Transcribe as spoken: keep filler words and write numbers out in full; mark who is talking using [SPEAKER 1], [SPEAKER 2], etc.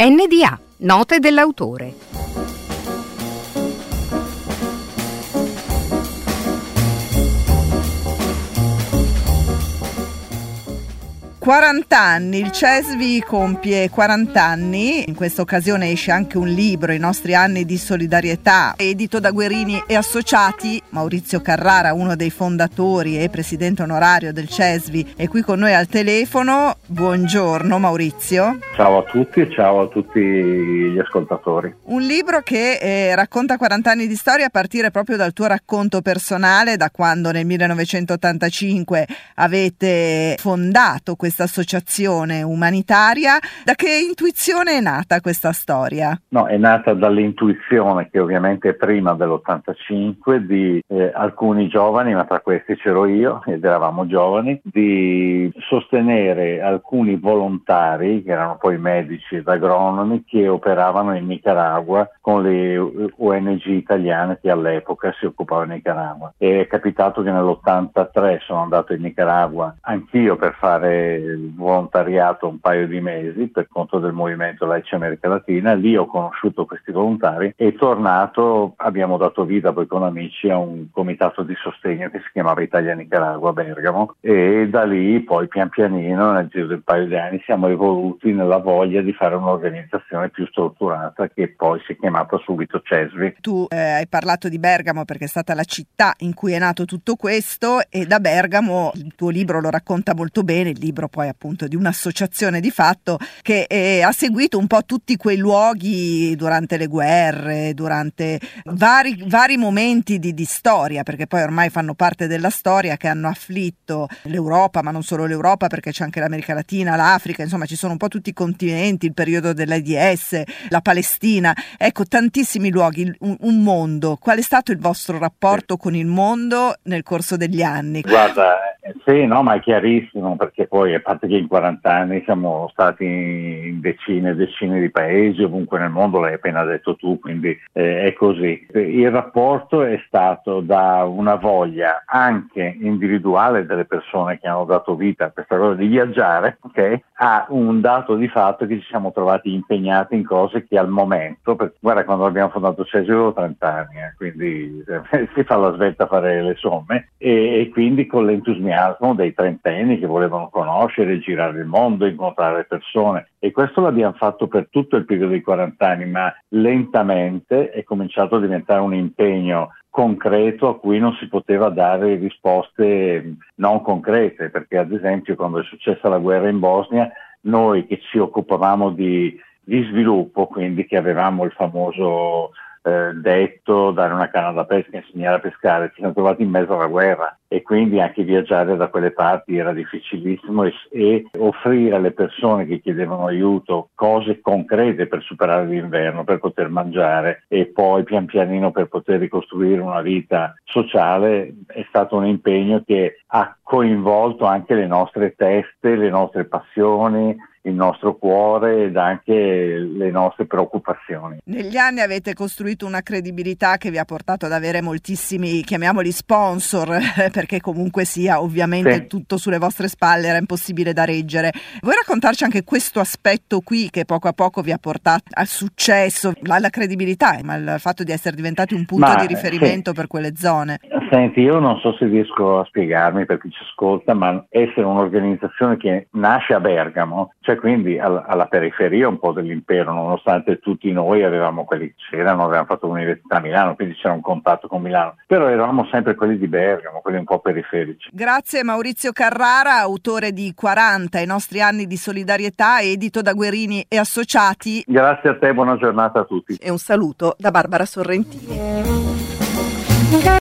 [SPEAKER 1] N D A, note dell'autore.
[SPEAKER 2] quaranta anni, il CESVI compie quaranta anni, in questa occasione esce anche un libro, I nostri anni di solidarietà, edito da Guerini e Associati. Maurizio Carrara, uno dei fondatori e presidente onorario del CESVI, è qui con noi al telefono. Buongiorno Maurizio.
[SPEAKER 3] Ciao a tutti e ciao a tutti gli ascoltatori.
[SPEAKER 2] Un libro che eh, racconta quaranta anni di storia a partire proprio dal tuo racconto personale, da quando nel millenovecentottantacinque avete fondato questa associazione umanitaria. Da che intuizione è nata questa storia?
[SPEAKER 3] No, è nata dall'intuizione, che ovviamente è prima dell'ottantacinque, di eh, alcuni giovani, ma tra questi c'ero io ed eravamo giovani, di sostenere alcuni volontari, che erano poi medici ed agronomi, che operavano in Nicaragua con le O N G italiane che all'epoca si occupavano di Nicaragua. E è capitato che nell'ottantatré sono andato in Nicaragua anch'io per fare il volontariato un paio di mesi per conto del Movimento Laici America Latina. Lì ho conosciuto questi volontari e tornato abbiamo dato vita poi con amici a un comitato di sostegno che si chiamava Italia Nicaragua a Bergamo, e da lì poi pian pianino nel giro del paio di anni siamo evoluti nella voglia di fare un'organizzazione più strutturata, che poi si è chiamata subito CESVI.
[SPEAKER 2] Tu eh, hai parlato di Bergamo perché è stata la città in cui è nato tutto questo, e da Bergamo il tuo libro lo racconta molto bene, il libro poi appunto di un'associazione di fatto che eh, ha seguito un po' tutti quei luoghi durante le guerre, durante vari, vari momenti di, di storia, perché poi ormai fanno parte della storia, che hanno afflitto l'Europa, ma non solo l'Europa, perché c'è anche l'America Latina, l'Africa, insomma ci sono un po' tutti i continenti, il periodo dell'AIDS, la Palestina, ecco tantissimi luoghi, un, un mondo. Qual è stato il vostro rapporto con il mondo nel corso degli anni?
[SPEAKER 3] Guarda, sì, no, ma è chiarissimo, perché poi a parte che in quaranta anni siamo stati in decine e decine di paesi, ovunque nel mondo, l'hai appena detto tu, quindi eh, è così. Il rapporto è stato da una voglia anche individuale delle persone che hanno dato vita a questa cosa di viaggiare, ok? A un dato di fatto che ci siamo trovati impegnati in cose che al momento, perché guarda, quando abbiamo fondato CESVI avevo trenta anni, eh, quindi eh, si fa la svelta a fare le somme, e, e quindi con l'entusiasmo dei trentenni che volevano conoscere, girare il mondo, incontrare persone, e questo l'abbiamo fatto per tutto il periodo dei quaranta anni, ma lentamente è cominciato a diventare un impegno concreto a cui non si poteva dare risposte non concrete, perché ad esempio quando è successa la guerra in Bosnia, noi che ci occupavamo di, di sviluppo, quindi che avevamo il famoso eh, detto dare una canna da pesca, insegnare a pescare, ci siamo trovati in mezzo alla guerra, e quindi anche viaggiare da quelle parti era difficilissimo, e, e offrire alle persone che chiedevano aiuto cose concrete per superare l'inverno, per poter mangiare e poi pian pianino per poter ricostruire una vita sociale, è stato un impegno che ha coinvolto anche le nostre teste, le nostre passioni, il nostro cuore ed anche le nostre preoccupazioni.
[SPEAKER 2] Negli anni avete costruito una credibilità che vi ha portato ad avere moltissimi, chiamiamoli sponsor, perché comunque sia ovviamente sì, tutto sulle vostre spalle, era impossibile da reggere. Vuoi raccontarci anche questo aspetto qui che poco a poco vi ha portato al successo, alla credibilità, ma al fatto di essere diventati un punto
[SPEAKER 3] ma,
[SPEAKER 2] di riferimento
[SPEAKER 3] sì,
[SPEAKER 2] per quelle zone?
[SPEAKER 3] Senti, io non so se riesco a spiegarmi per chi ci ascolta, ma essere un'organizzazione che nasce a Bergamo, cioè quindi alla, alla periferia un po' dell'impero, nonostante tutti noi avevamo quelli che c'erano, avevamo fatto l'università a Milano, quindi c'era un contatto con Milano, però eravamo sempre quelli di Bergamo, quelli un po' periferici.
[SPEAKER 2] Grazie Maurizio Carrara, autore di quaranta, I nostri anni di solidarietà, edito da Guerini e Associati.
[SPEAKER 3] Grazie a te, buona giornata a tutti.
[SPEAKER 2] E un saluto da Barbara Sorrentini.